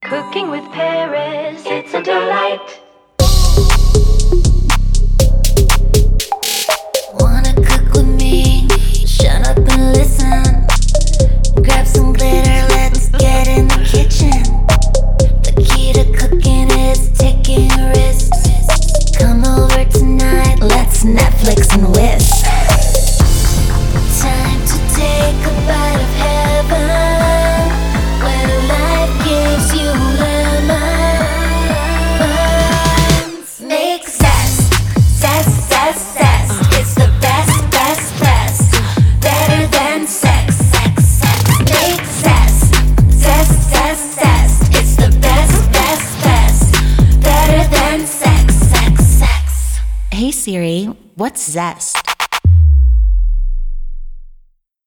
Cooking with Paris, it's a delight. Wanna cook with me? Shut up and listen. Grab some glitter, let's get in the kitchen. The key to cooking is taking risks. Come over tonight, let's Netflix and whisk. Time to take a bite of heaven, when life gives you lemons. Make zest, zest, zest, zest. It's the best, best, best. Better than sex, sex, sex. Make zest, zest, zest, zest. It's the best, best, best. Better than sex, sex, sex. Hey Siri, what's zest?